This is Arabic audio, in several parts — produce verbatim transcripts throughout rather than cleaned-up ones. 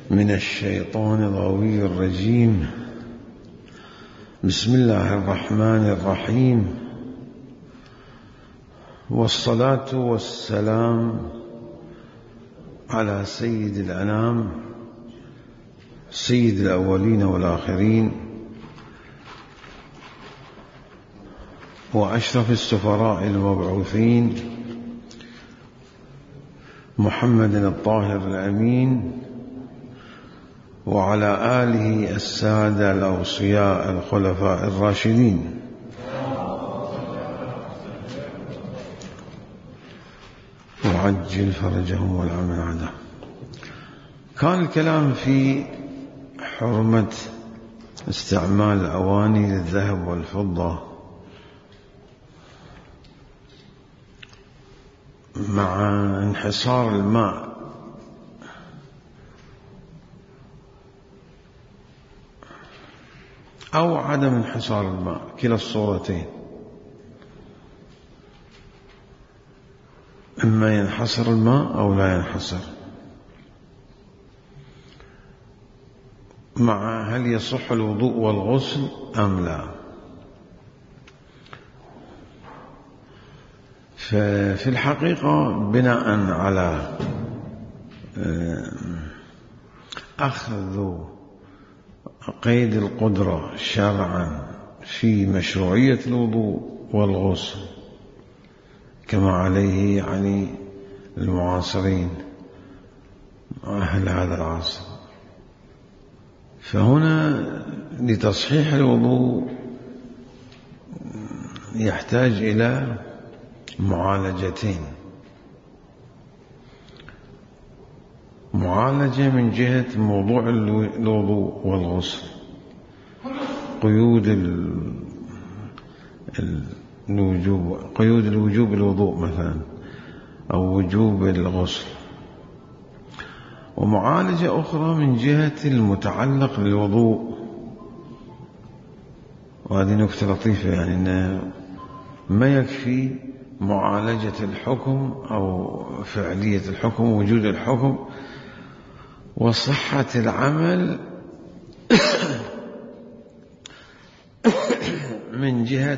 من الشيطان الغوي الرجيم. بسم الله الرحمن الرحيم، والصلاة والسلام على سيد الأنام، سيد الأولين والآخرين، وأشرف السفراء المبعوثين، محمد الطاهر الأمين، وعلى آله السادة الأوصياء الخلفاء الراشدين. وعجل فرجهم والعمل عده. كان الكلام في حرمة استعمال الأواني للذهب والفضة مع انحصار الماء أو عدم انحصار الماء، كلا الصورتين، إما ينحصر الماء أو لا ينحصر. مع هل يصح الوضوء والغسل أم لا؟ ففي الحقيقة بناء على أخذ قيد القدرة شرعا في مشروعية الوضوء والغسل كما عليه يعني المعاصرين أهل هذا العصر، فهنا لتصحيح الوضوء يحتاج إلى معالجتين: معالجة من جهة موضوع الوضوء والغسل، قيود الوجوب، قيود الوجوب الوضوء مثلا أو وجوب الغسل، ومعالجة أخرى من جهة المتعلق بالوضوء. وهذه نكتة لطيفة، يعني أنه ما يكفي معالجة الحكم أو فعلية الحكم ووجود الحكم وصحة العمل من جهة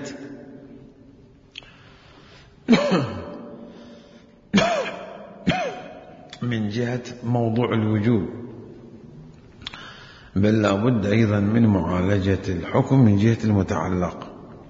من جهة موضوع الوجوب، بل لا بد أيضا من معالجة الحكم من جهة المتعلق.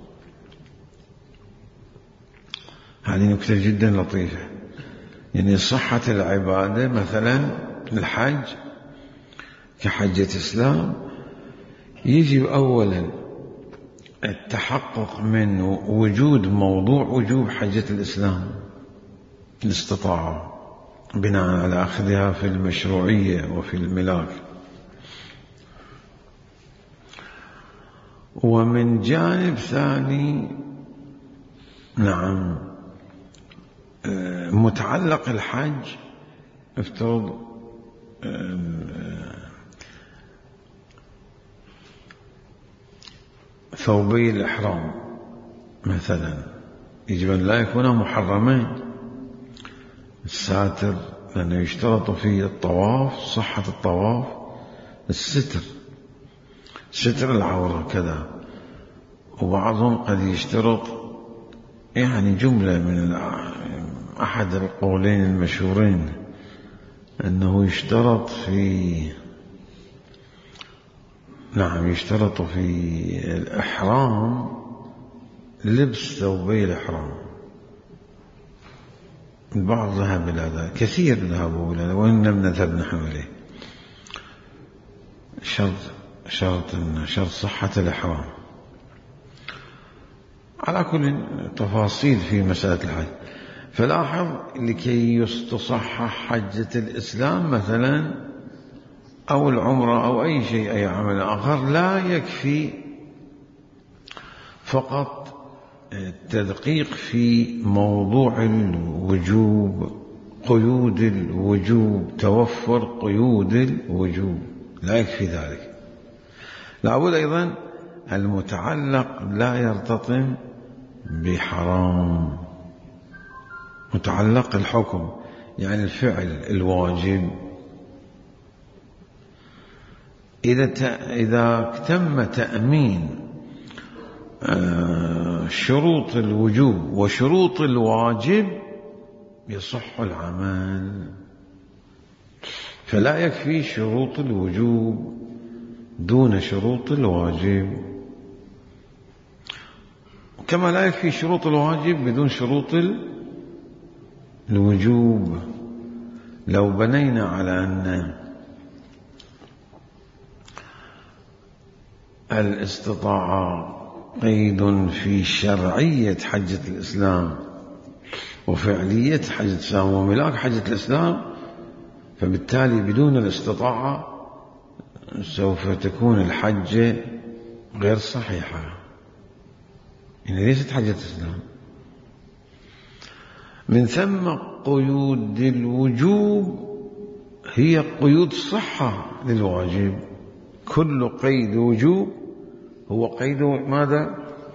هذه نكتة جدا لطيفة، يعني صحة العبادة مثلا الحج كحجة إسلام يجب أولا التحقق من وجود موضوع وجوب حجة الإسلام الاستطاعة بناء على أخذها في المشروعية وفي الملاك. ومن جانب ثاني نعم متعلق الحج، افترض ثوبي الإحرام مثلا يجب أن لا يكونا محرمين. الساتر لأنه يشترط في الطواف صحة الطواف الستر، ستر العورة كذا، وبعضهم قد يشترط يعني جملة من أحد القولين المشهورين أنه يشترط في نعم يشترط في الإحرام لبس ثوبي الإحرام. البعض ذهب إلى ذلك، كثير ذهبوا إلى ذلك، وإن لم نذهب نحن إليه. شرط شرط شرط صحة الإحرام. على كل تفاصيل في مسألة الحج. فلاحظ لكي يستصحح حجة الإسلام مثلا أو العمرة أو أي شيء أي عمل آخر لا يكفي فقط التدقيق في موضوع الوجوب، قيود الوجوب، توفر قيود الوجوب، لا يكفي ذلك. لابد أيضا المتعلق لا يرتطم بحرام، متعلق الحكم يعني الفعل الواجب إذا إذا تم تأمين شروط الوجوب وشروط الواجب يصح العمل. فلا يكفي شروط الوجوب دون شروط الواجب، كما لا يكفي شروط الواجب بدون شروط الوجوب. لو بنينا على أن الاستطاعة قيد في شرعية حجة الإسلام وفعلية حجة الإسلام وملاك حجة الإسلام، فبالتالي بدون الاستطاعة سوف تكون الحجة غير صحيحة، يعني ليست حجة الإسلام. من ثم قيود الوجوب هي قيود صحة للواجب. كل قيد وجوب هو قيد ماذا؟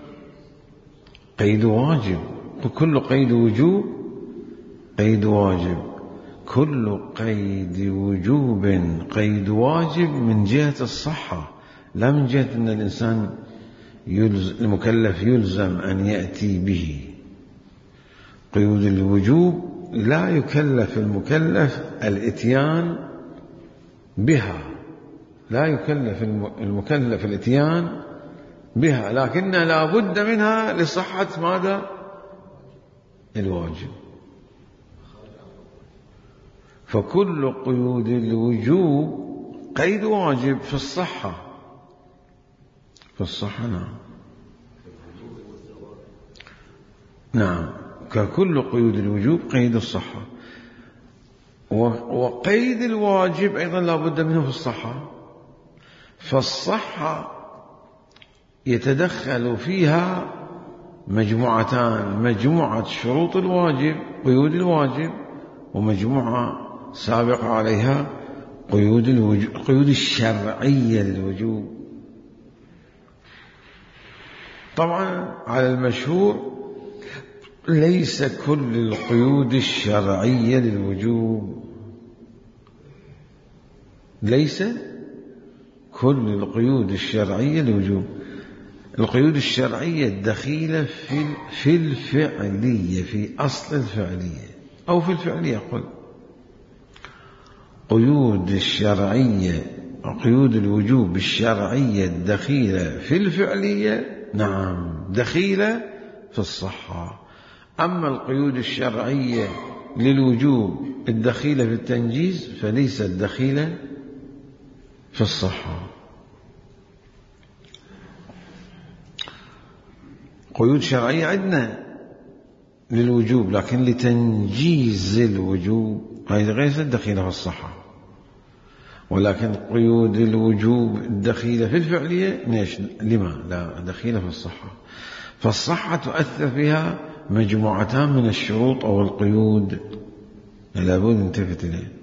قيد واجب. وكل قيد وجوب قيد واجب. كل قيد وجوب قيد واجب من جهة الصحة، لا من جهة أن الإنسان يلزم المكلف يلزم أن يأتي به. قيود الوجوب لا يكلف المكلف الإتيان بها، لا يكلف المكلف الإتيان بها، لكن لا بد منها لصحة ماذا؟ الواجب. فكل قيود الوجوب قيد واجب في الصحة، في الصحة نعم نعم ككل قيود الوجوب قيد الصحة. وقيد الواجب أيضا لا بد منه في الصحة، فالصحة يتدخل فيها مجموعتان: مجموعة شروط الواجب قيود الواجب، ومجموعة سابقة عليها قيود الوجوب قيود الشرعية للوجوب. طبعا على المشهور ليس كل القيود الشرعية للوجوب، ليس كل القيود الشرعية للوجوب. القيود الشرعية الدخيلة في في الفعلية، في أصل الفعلية أو في الفعلية. قل قيود الشرعية قيود الوجوب الشرعية الدخيلة في الفعلية نعم دخيلة في الصحة. أما القيود الشرعية للوجوب الدخيلة في التنجيز فليست دخيلة في الصحة. قيود شرعية عندنا للوجوب لكن لتنجيز الوجوب هذه غير دخيلة في الصحة، ولكن قيود الوجوب الدخيلة في الفعلية ليش؟ لما لا دخيلة في الصحة. فالصحة تؤثر فيها مجموعتان من الشروط أو القيود لابد نلتفت إليه.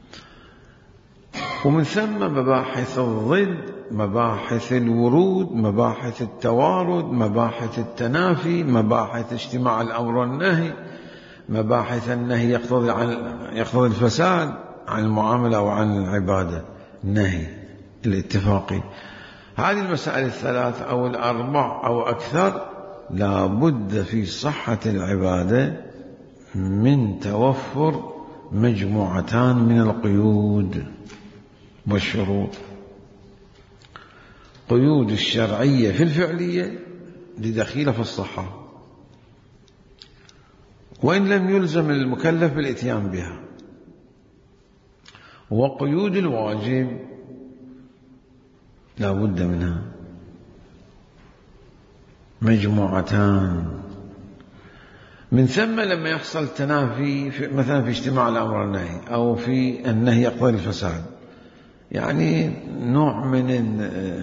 ومن ثم مباحث الضد، مباحث الورود، مباحث التوارد، مباحث التنافي، مباحث اجتماع الأمر والنهي، مباحث النهي يقتضي عن يقتضي الفساد عن المعاملة أو عن العبادة، النهي الاتفاقي. هذه المسائل الثلاث أو الأربع أو أكثر لا بد في صحة العبادة من توفر مجموعتان من القيود والشروط: قيود الشرعية في الفعلية لدخيلة في الصحة وإن لم يلزم المكلف بالإتيان بها، وقيود الواجب لا بد منها مجموعتان. من ثم لما يحصل تنافي في مثلا في اجتماع الأمر والنهي أو في النهي يقتضي الفساد، يعني نوع من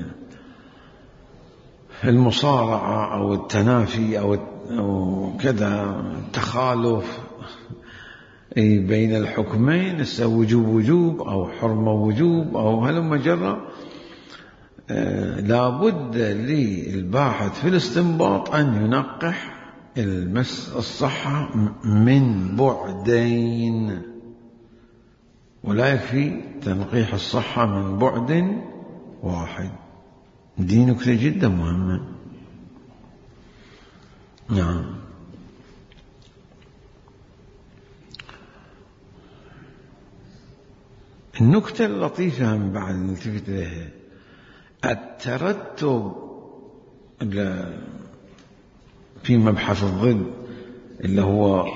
المصارعة أو التنافي أو كذا تخالف بين الحكمين، وجوب وجوب أو حرمة وجوب أو هلم جرى، لا بد للباحث في الاستنباط أن ينقح المس الصحة من بعدين، ولا يكفي تنقيح الصحة من بعد واحد. دي نكتة جدا مهمة. نعم. النكتة اللطيفة من بعد نلتفت إليها الترتب في مبحث الضد اللي هو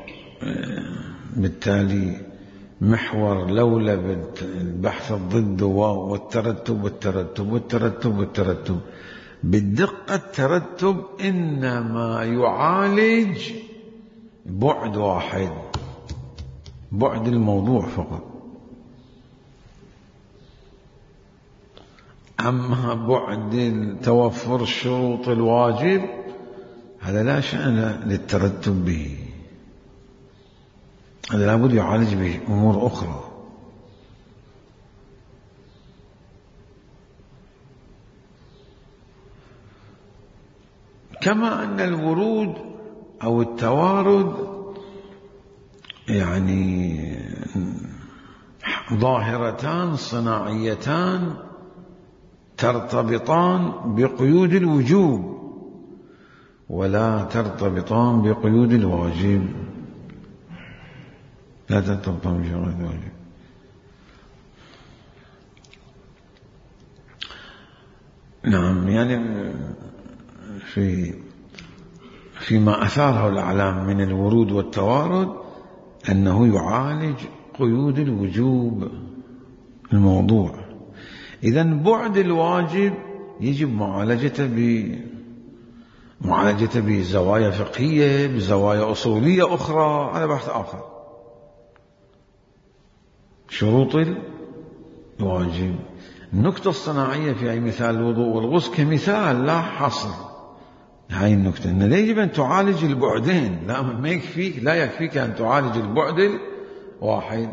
بالتالي محور لولب البحث الضد والترتب والترتب والترتب والترتب. بالدقة الترتب إنما يعالج بعد واحد، بعد الموضوع فقط. أما بعد توفر الشروط الواجب هذا لا شأن للترتب به، هذا لابد يعالج بأمور أخرى. كما أن الورود أو التوارد يعني ظاهرتان صناعيتان ترتبطان بقيود الوجوب ولا ترتبطان بقيود الواجب، لا ترتبطان بقيود الواجب. نعم، يعني في فيما أثاره الأعلام من الورود والتوارد أنه يعالج قيود الوجوب الموضوع. إذن بعد الواجب يجب معالجته ب معالجته بزوايا فقهية، بزوايا أصولية أخرى، هذا بحث آخر. شروط الواجب. النكتة الصناعية في أي مثال الوضوء والغسل كمثال لا حصر هاي النكتة، أن لا يجب أن تعالج البعدين، لا ما يكفيك، لا يكفيك أن تعالج البعد الواحد.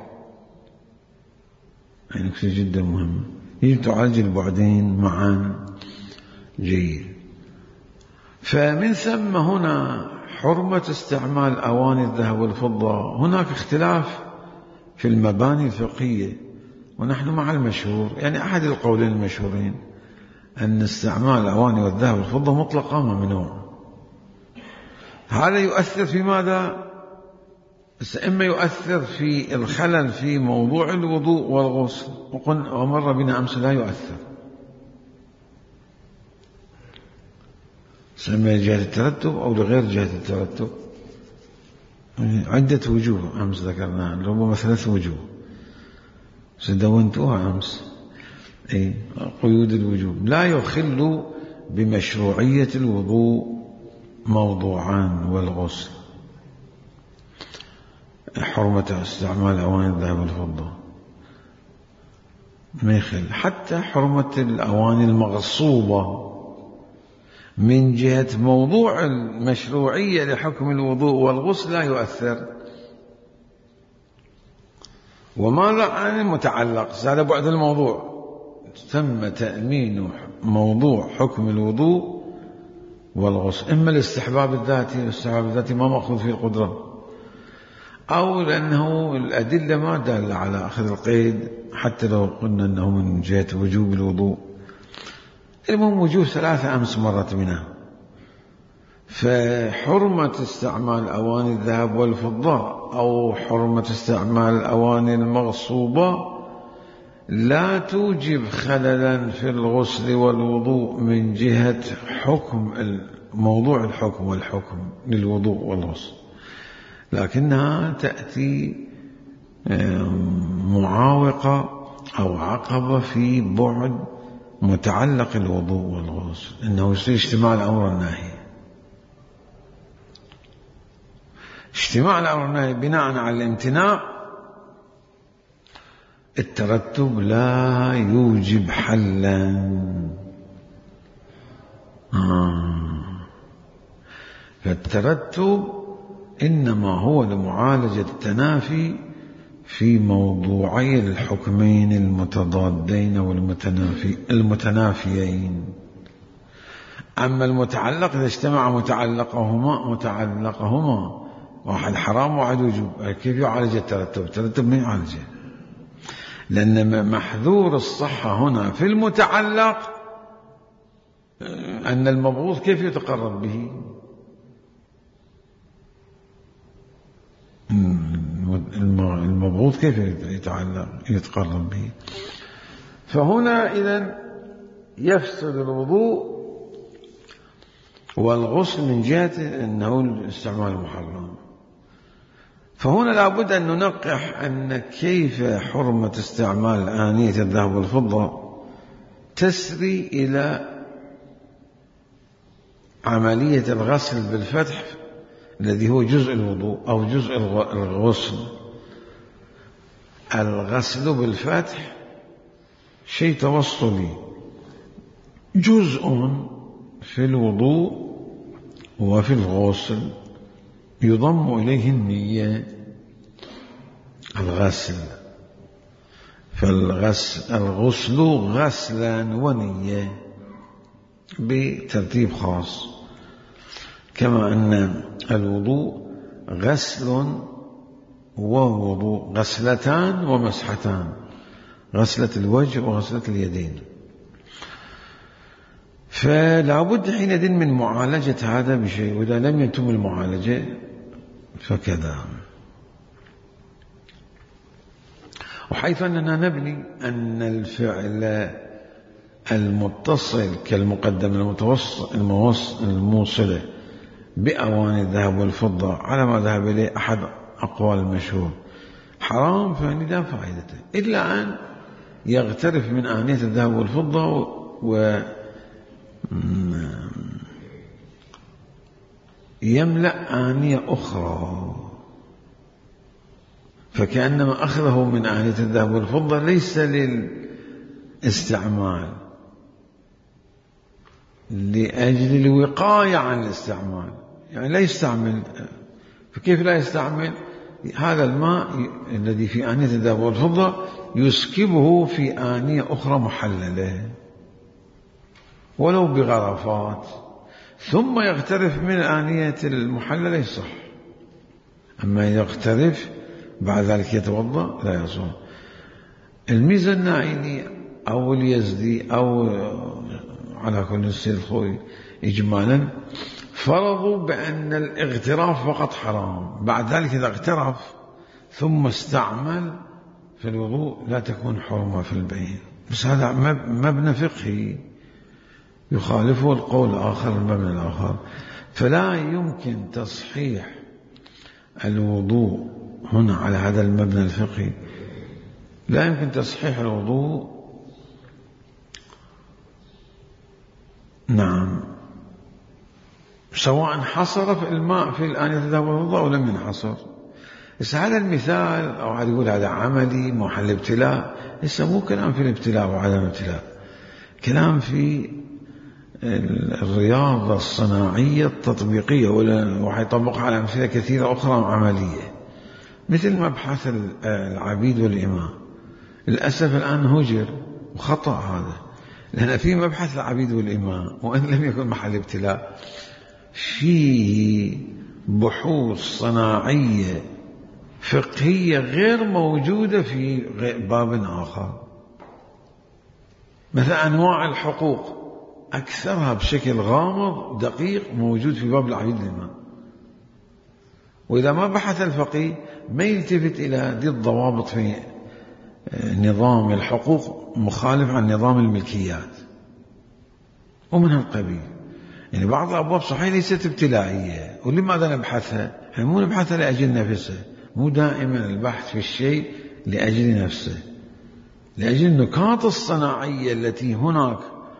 هاي نكتة جدا مهمة، يجب تعالج البعدين معا. جيد. فمن ثم هنا حرمة استعمال أواني الذهب والفضة. هناك اختلاف في المباني الفقهية، ونحن مع المشهور، يعني أحد القولين المشهورين أن استعمال الأواني والذهب والفضة مطلقا ممنوع. هذا يؤثر في ماذا؟ إما يؤثر في الخلل في موضوع الوضوء والغسل، ومر بنا أمس لا يؤثر، سمي جهة الترتب أو لغير جهة الترتب. عدة وجوه أمس ذكرناها، ربما ثلاث وجوه سدونتوها أمس. أي قيود الوجوب لا يخل بمشروعية الوضوء موضوعان والغسل. حرمة استعمال أواني الذهب والفضة ما يخل، حتى حرمة الأواني المغصوبة من جهة موضوع المشروعية لحكم الوضوء والغسل لا يؤثر. وماذا عن المتعلق؟ هذا بعد الموضوع. تم تأمين موضوع حكم الوضوء والغسل، إما الاستحباب الذاتي، الاستحباب الذاتي ما مأخذ فيه القدرة، أو لأنه الأدلة ما دل على أخذ القيد حتى لو قلنا أنه من جهة وجوب الوضوء. المهم وجوه ثلاثة أمس مرت منها. فحرمة استعمال أواني الذهب والفضة أو حرمة استعمال الأواني المغصوبة لا توجب خللا في الغسل والوضوء من جهة حكم موضوع الحكم والحكم للوضوء والغسل، لكنها تأتي معاوقة أو عقبة في بعد متعلق الوضوء والغسل، إنه يصير اجتماع الأمر والنهي. اجتماع الأمر والنهي بناء على الامتناع، الترتب لا يوجب حلا. آه. فالترتب إنما هو لمعالجة التنافي في موضوعي الحكمين المتضادين والمتنافي المتنافيين. أما المتعلق إذا اجتمع متعلقهما متعلقهما واحد حرام وواحد وجوب، كيف يعالج الترتب؟ الترتب ما يعالجه. لأن محذور الصحة هنا في المتعلق أن المبغوض كيف يتقرب به؟ المبغوض كيف يتعلق يتقرب به؟ فهنا إذن يفسد الوضوء والغسل من جهة أنه الاستعمال محرم. فهنا لابد أن ننقح أن كيف حرمة استعمال آنية الذهب والفضة تسري إلى عملية الغسل بالفتح الذي هو جزء الوضوء أو جزء الغسل. الغسل بالفتح شيء توصلي، جزء في الوضوء وفي الغسل يضم إليه النية الغسل. فالغسل الغسل غسلا ونية بترتيب خاص، كما أن الوضوء غسل ووضوء، غسلتان ومسحتان، غسلة الوجه وغسلة اليدين. فلا بد حينئذ من معالجة هذا بشيء، وإذا لم يتم المعالجة فكذا. وحيث أننا نبني أن الفعل المتصل كالمقدمة الموصلة بأواني الذهب والفضة على ما ذهب إليه أحد أقوال المشهور حرام، فإن لا فائدة إلا أن يغترف من آنية الذهب والفضة ويملأ آنية أخرى، فكأنما أخذه من آنية الذهب والفضة ليس للاستعمال، لأجل الوقاية عن الاستعمال، يعني لا يستعمل. فكيف لا يستعمل؟ هذا الماء الذي في آنية الذهب والفضة يسكبه في آنية أخرى محللة ولو بغرفات، ثم يغترف من آنية المحللة يصح. أما يغترف بعد ذلك يتوضأ لا يصح. الميزانائي أو اليزدي أو على كل السيد الخوي إجمالا فرضوا بأن الاغتراف فقط حرام، بعد ذلك إذا اغترف ثم استعمل في الوضوء لا تكون حرمة في البين. بس هذا مبنى فقهي يخالفه القول الآخر المبنى الآخر. فلا يمكن تصحيح الوضوء هنا على هذا المبنى الفقهي، لا يمكن تصحيح الوضوء نعم سواء حصر في الماء في الآنية الذهب والفضة أو لم ينحصر. بس هذا المثال أو عاد يقول هذا عملي محل ابتلاء، لسه مو كلام في الابتلاء وعدم الابتلاء، كلام في الرياضة الصناعية التطبيقية، وحيطبقها على أمثلة كثيرة أخرى عملية، مثل مبحث العبيد والإماء. للأسف الآن هجر وخطأ هذا، لأن في مبحث العبيد والإماء وإن لم يكن محل ابتلاء فيه بحوث صناعية فقهية غير موجودة في باب آخر. مثل أنواع الحقوق أكثرها بشكل غامض دقيق موجود في باب العبيد والإماء، وإذا ما بحث الفقيه ما يلتفت إلى دي الضوابط في نظام الحقوق مخالف عن نظام الملكيات ومن هالقبيل. يعني بعض الأبواب صحيح ليست ابتلائية، ولماذا نبحثها؟ يعني مو نبحثها لأجل نفسه، مو دائما البحث في الشيء لأجل نفسه، لأجل النكات الصناعية التي هناك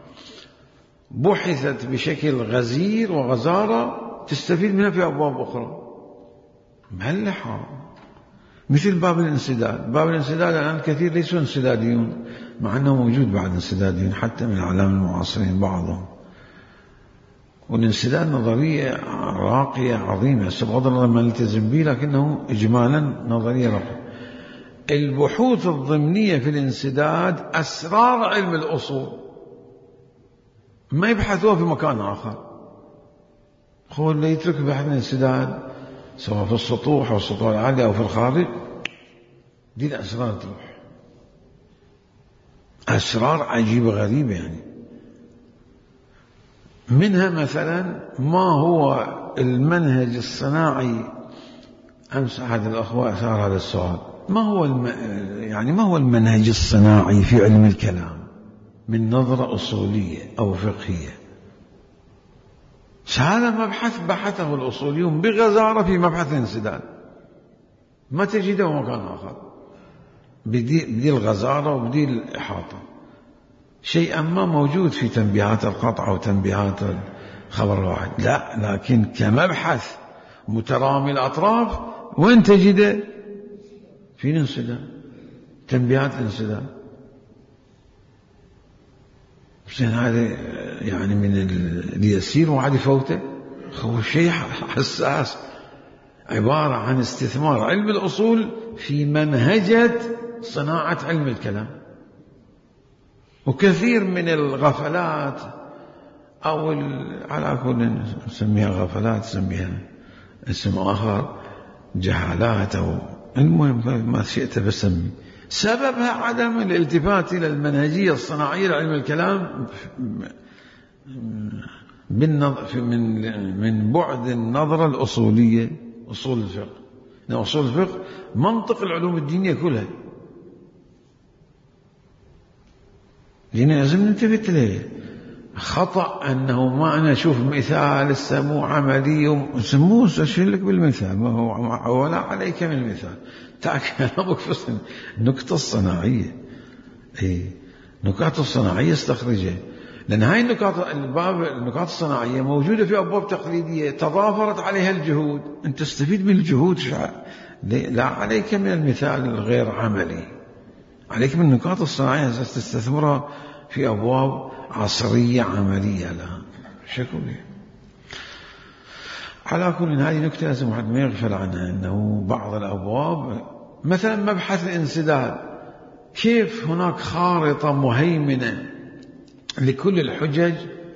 بحثت بشكل غزير وغزارة تستفيد منها في أبواب أخرى مهلحة، مثل باب الانسداد. باب الانسداد الآن الكثير ليسوا انسداديون، مع أنه موجود بعد انسداديون حتى من الأعلام المعاصرين بعضهم. والانسداد نظرية راقية عظيمة، بغض النظر ما نلتزم به، لكنه إجمالا نظرية راقية. البحوث الضمنية في الانسداد أسرار علم الأصول ما يبحثوها في مكان آخر. هو اللي يترك بحث الانسداد سواء في السطوح أو السطوح العالية أو في الخارج، دي الأسرار تروح. أسرار عجيبة غريبة يعني. منها مثلا ما هو المنهج الصناعي. أمس أحد الأخوة أثار هذا السؤال، ما هو الم... يعني ما هو المنهج الصناعي في علم الكلام من نظرة أصولية أو فقهية؟ هذا مبحث بحثه الأصوليون بغزارة في مبحث الانسداد، ما تجده مكان آخر بدي, بدي الغزارة وبدي الإحاطة. شيئا ما موجود في تنبيهات القطع أو تنبيهات الخبر الواحد، لا، لكن كمبحث مترامي الأطراف وين تجده؟ في الانسداد، تنبيهات الانسداد. زين هذا يعني من اليسير وعاد يفوته، هو شيء حساس، عبارة عن استثمار علم الأصول في منهجة صناعة علم الكلام. وكثير من الغفلات أو على كل نسميها غفلات، نسميها اسم آخر، جهالات، أو المهم ما شئت بسمي، سببها عدم الالتفات إلى المنهجية الصناعية لعلم الكلام من من بعد النظرة الأصولية، أصول الفقه. لأن أصول الفقه منطق العلوم الدينية كلها، لأن لازم ننتبه إليه. خطأ أنه ما أنا أشوف مثال السمو عملي سموه أشير لك بالمثال، ما هو ولا عليك من المثال، كلامك في النكتة الصناعية. إيه، النكات الصناعية استخرجها، لأن هاي النكات الباب النكات الصناعية موجودة في أبواب تقليدية تضافرت عليها الجهود، أنت تستفيد من الجهود. لا عليك من المثال الغير عملي، عليك من النكات الصناعية تستثمرها في أبواب عصرية عملية لها شكولية. على كل هذه نكتة لازم واحد ما يغفل عنها، أنه بعض الأبواب مثلا مبحث الانسداد، كيف هناك خارطة مهيمنة لكل الحجج،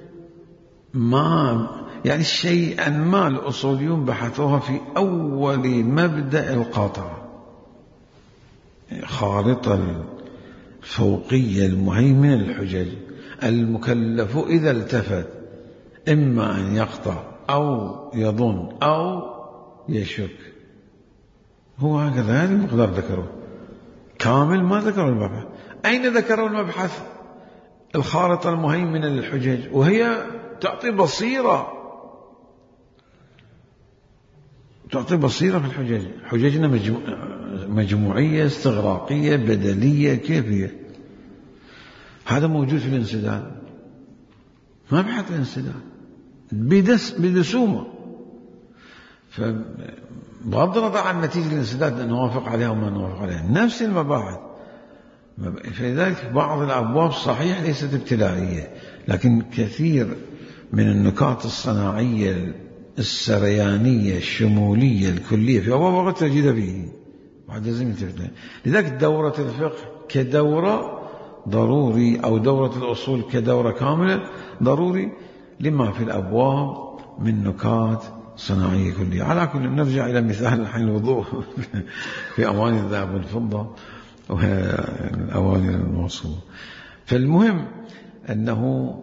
ما يعني شيئا ما الأصوليون بحثوها في أول مبدأ القطع، خارطة الفوقية المهيمنة للحجج. المكلف إذا التفت إما أن يقطع أو يظن أو يشك، هو هكذا. هذا المقدار ذكره كامل، ما ذكروا المبحث. أين ذكروا المبحث؟ الخارطة المهيمنة للحجج، وهي تعطي بصيرة، تعطي بصيرة في الحجج. حججنا مجموعية، استغراقية، بدلية، كيفية. هذا موجود في الانسداد، مبحث الانسداد بدس بدسومة. فبغض النظر عن نتيجة الانسداد نوافق عليها وما نوافق عليها، نفس المباحث. فلذلك بعض الأبواب صحيح ليست ابتدائية، لكن كثير من النكات الصناعية السريانية الشمولية الكلية في أبواب قد تجد فيه، بعد لازم ينتبه. لذلك دورة الفقه كدورة ضروري، أو دورة الأصول كدورة كاملة ضروري لما في الأبواب من نكات صناعية كلية. على كل نرجع إلى مثال الحين الوضوء في أواني الذهب والفضة والأواني الموصولة. فالمهم أنه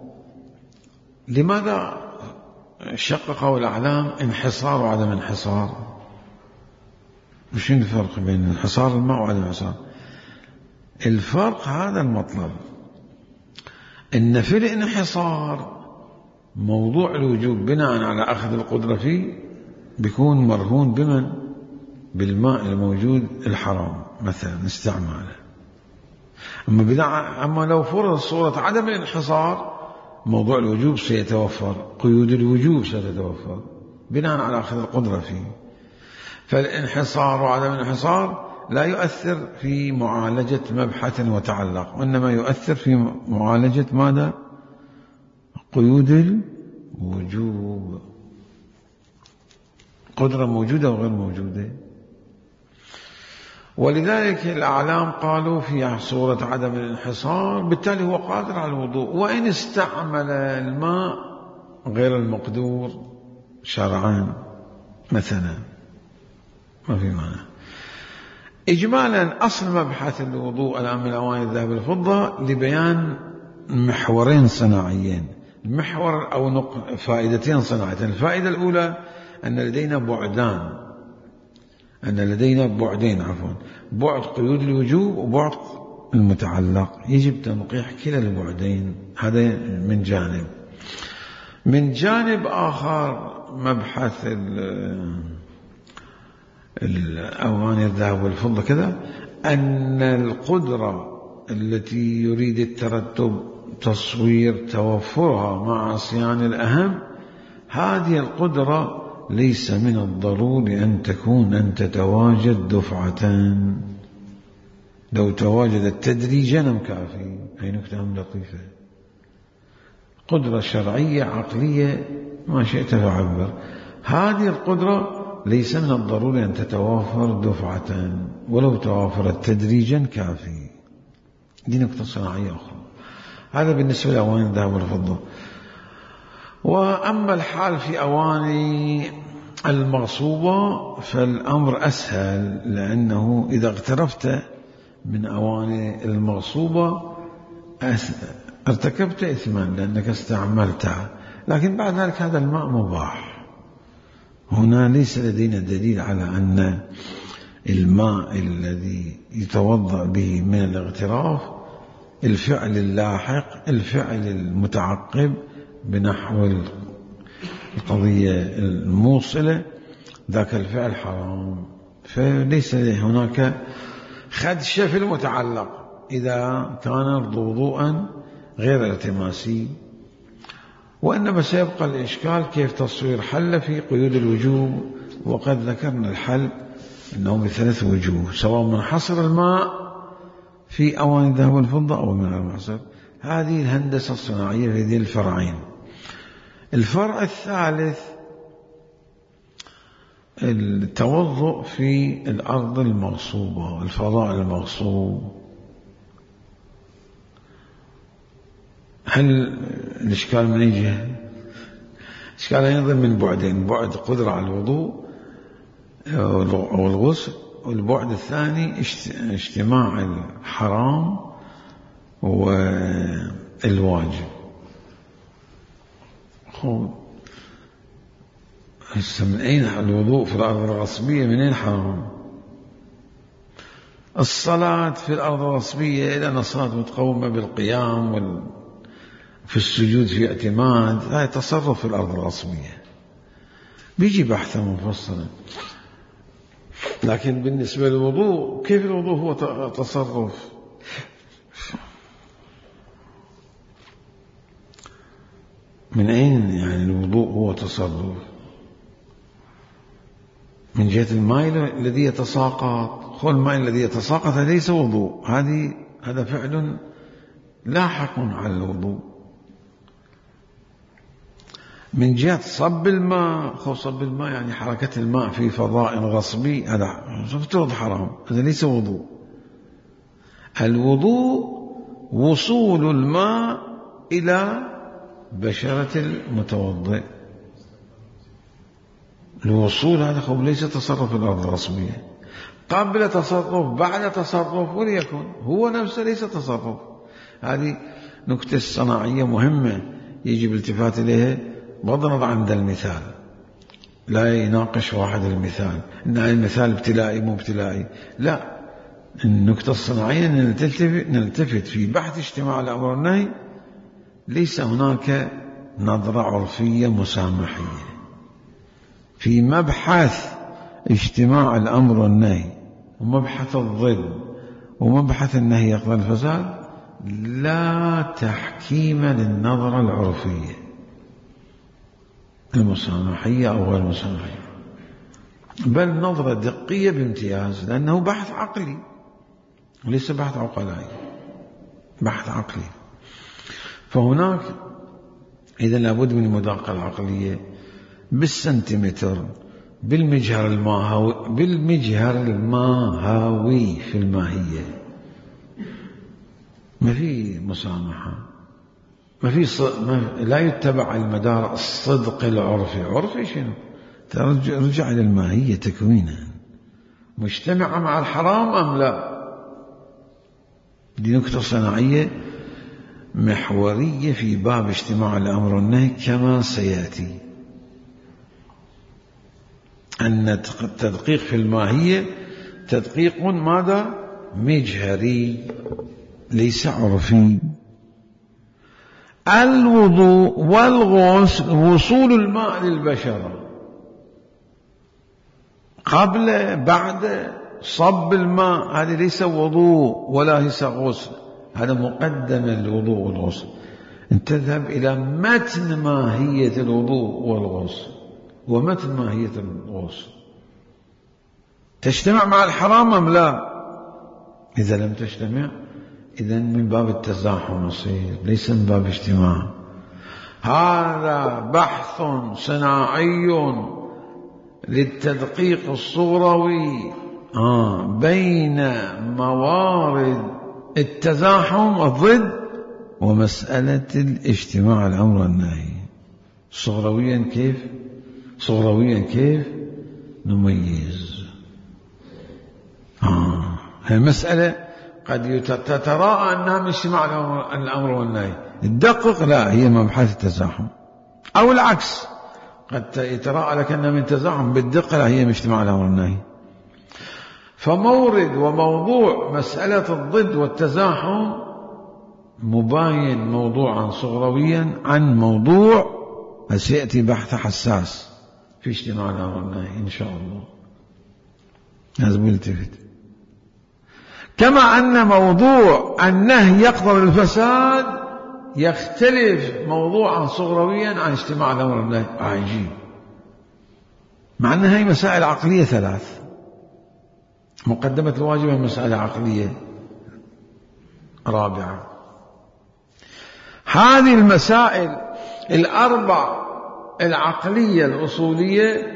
لماذا شققوا الأعلام انحصار وعدم انحصار؟ مش الفرق بين انحصار الماء وعدم انحصار؟ الفرق هذا المطلب، إن في الانحصار موضوع الوجوب بناء على أخذ القدرة فيه بيكون مرهون بمن؟ بالماء الموجود الحرام مثلا استعماله. أما, بدع... أما لو فرض صورة عدم الانحصار موضوع الوجوب سيتوفر، قيود الوجوب ستتوفر بناء على أخذ القدرة فيه. فالانحصار وعدم الانحصار لا يؤثر في معالجة مبحث وتعلق، وإنما يؤثر في معالجة ماذا؟ قيود الوجوب، قدرة موجودة وغير موجودة. ولذلك الأعلام قالوا في صورة عدم الانحصار بالتالي هو قادر على الوضوء، وإن استعمل الماء غير المقدور شرعا مثلا ما في معنى. إجمالا أصل مبحث الوضوء الآن من أواني الذهب والفضة لبيان محورين صناعيين، محور أو فائدتين صناعيتين. الفائدة الأولى أن لدينا بعدان، أن لدينا بعدين عفوا بعد قيود الوجوب وبعد المتعلق، يجب تنقيح كلا البعدين. هذا من جانب. من جانب آخر مبحث الأواني الذهب والفضة كذا، أن القدرة التي يريد الترتب تصوير توفرها مع صيانة الأهم، هذه القدرة ليس من الضروري أن تكون أن تتواجد دفعتان، لو تواجدت تدريجا مكافي. هي نكتة لطيفة، قدرة شرعية عقلية ما شئت تعبر، هذه القدرة ليس من الضروري أن تتوافر دفعتان، ولو توافرت تدريجا كافي. دي نقطة صناعية أخرى. هذا بالنسبة لأواني الذهب والفضة. وأما الحال في أواني المغصوبة فالأمر أسهل، لأنه إذا اغترفت من أواني المغصوبة ارتكبت إثما لأنك استعملتها، لكن بعد ذلك هذا الماء مباح. هنا ليس لدينا دليل على أن الماء الذي يتوضأ به من الاغتراف الفعل اللاحق الفعل المتعقب بنحو القضية الموصلة ذاك الفعل حرام، فليس هناك خدشة في المتعلق إذا كان وضوءا غير التماسي. وإنما سيبقى الإشكال كيف تصوير حل في قيود الوجوب، وقد ذكرنا الحل أنه بثلاث وجوه، سواء من حصر الماء في أواني الذهب والفضة أو من المحصر. هذه الهندسة الصناعية في ذي الفرعين. الفرع الثالث التوضؤ في الأرض المغصوبة، الفضاء المغصوب. هل الإشكال من أي جهة؟ الإشكال أيضا من بعدين، بعد قدرة على الوضوء أو الغسل، والبعد الثاني اجتماع الحرام والواجب. هسه من أين الوضوء في الأرض الغصبية؟ من أين حرام؟ الصلاة في الأرض الغصبية إذا الصلاة متقومة بالقيام وال في السجود في اعتماد، هذا تصرف في الأرض الغصبية، بيجي بحثا مفصلا. لكن بالنسبة للوضوء، كيف الوضوء هو تصرف؟ من أين يعني الوضوء هو تصرف؟ من جهة الماء الذي يتساقط. خذ الماء الذي يتساقط ليس وضوء، هذه هذا فعل لاحق على الوضوء. من جهة صب الماء، خذ صب الماء يعني حركة الماء في فضاء غصبي، هذا مفترض حرام، هذا ليس وضوء. الوضوء وصول الماء إلى بشرة المتوضئ، الوصول هذا خب ليس تصرف الأرض الغصبية، قبل تصرف بعد تصرف وليكن هو نفسه ليس تصرف. هذه نكتة صناعية مهمة يجب الالتفات إليها بغض النظر عن ذا المثال، لا يناقش واحد المثال إن المثال ابتلائي مو ابتلائي، لا، النكتة الصناعية نلتفت, نلتفت في بحث اجتماع الأمر والنهي، ليس هناك نظرة عرفية مسامحية في مبحث اجتماع الأمر والنهي ومبحث الظل ومبحث النهي يقضي الفساد، لا تحكيم للنظرة العرفية المسامحية أو غير المسامحية، بل نظرة دقية بامتياز، لأنه بحث عقلي وليس بحث عقلائي، بحث عقلي. فهناك إذا لابد من المداقة العقلية بالسنتيمتر، بالمجهر الماهوي، بالمجهر الماهوي في الماهية، ما في مسامحة، ما في ص... ما... لا يتبع المدار الصدق العرفي. عرفي شنو؟ رجع إلى الماهية تكوينا، مجتمعة مع الحرام أم لا؟ دي نكتة صناعية محورية في باب اجتماع الأمر والنهي كما سيأتي. أن التدقيق في الماهية تدقيق ماذا؟ مجهري ليس عرفي. الوضوء والغسل وصول الماء للبشرة قبل بعد صب الماء، هذا ليس وضوء ولا ليس غسل، هذا مقدم الوضوء والغسل. أن تذهب إلى متن ماهية الوضوء والغسل ومتن ماهية الغسل، تجتمع مع الحرام أم لا؟ إذا لم تجتمع إذن من باب التزاحم يصير، ليس من باب اجتماع. هذا بحث صناعي للتدقيق الصغروي آه بين موارد التزاحم الضد ومسألة الاجتماع الأمر والنهي. صغرويا كيف؟ صغرويا كيف نميز؟ آه المسألة قد تتراءى أنها من اجتماع الأمر والنهي، الدقق لا، هي مبحث التزاحم، أو العكس قد يتراءى لك أنها من تزاحم، بالدقة لا، هي من اجتماع الأمر والنهي. فمورد وموضوع مسألة الضد والتزاحم مباين موضوعا صغرويا عن موضوع سيأتي بحث حساس في اجتماع الأمر والنهي إن شاء الله. لازم يلتفت. كما أن موضوع النهي يقدر الفساد يختلف موضوعا صغرويا عن اجتماع الأمر والنهي. عجيب، مع أن هي مسائل عقلية ثلاث. مقدمة الواجبة مسألة عقلية رابعة. هذه المسائل الأربع العقلية الأصولية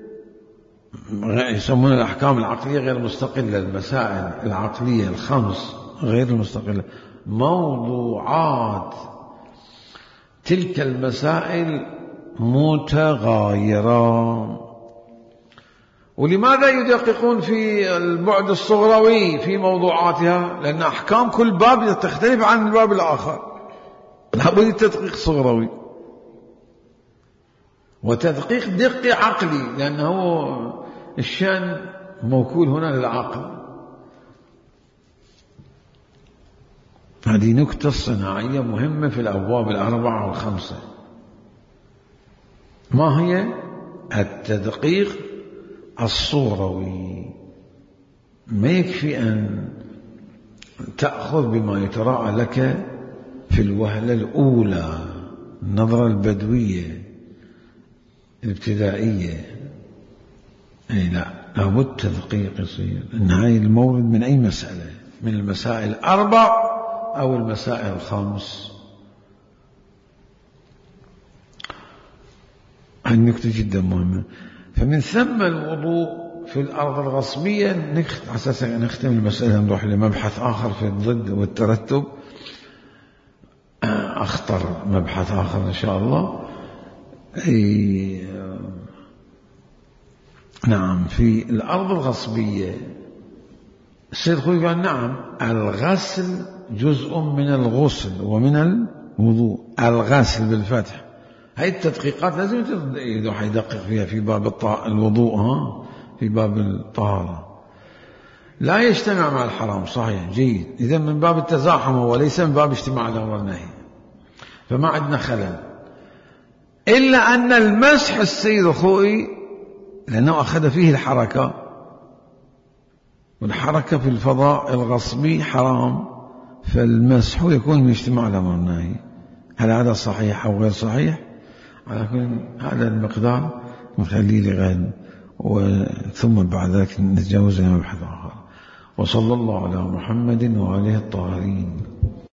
يسمونها الأحكام العقلية غير مستقلة، المسائل العقلية الخمس غير المستقلة موضوعات تلك المسائل متغايرة. ولماذا يدققون في البعد الصغروي في موضوعاتها؟ لأن أحكام كل باب تختلف عن الباب الآخر، لابد التدقيق الصغروي وتدقيق دقي عقلي، لأنه الشأن موكول هنا للعقل. هذه نكتة صناعية مهمة في الأبواب الأربعة والخمسة. ما هي؟ التدقيق الصغروي. ما يكفي أن تأخذ بما يتراءى لك في الوهلة الأولى، النظرة البدوية الابتدائية. أي لا، لابد تدقيق يصير. إن هاي المورد من أي مسألة، من المسائل الأربع أو المسائل الخمس. هاي النكتة جدا مهمة. فمن ثم الوضوء في الأرض الغصبية. أساسا نختم المسألة نروح لمبحث آخر في الضد والترتب، أخطر مبحث آخر إن شاء الله. أي نعم، في الأرض الغصبية السيد خوي قال نعم الغسل جزء من الغسل ومن الوضوء. الغسل بالفتح. هاي التدقيقات لازم يدقق فيها في باب الوضوء، ها في باب الطهارة. لا يجتمع مع الحرام، صحيح، جيد. إذا من باب التزاحم وليس من باب اجتماع الأمر والنهي، فما عندنا خلل. إلا أن المسح السيد أخوي لأنه أخذ فيه الحركة، والحركة في الفضاء الغصبي حرام، فالمسح يكون من اجتماع الأمر والنهي. هل هذا صحيح أو غير صحيح؟ على كل هذا المقدار نخليه لغد، ثم بعد ذلك نتجاوز إلى مبحث آخر. وصلى الله على محمد وآله الطاهرين.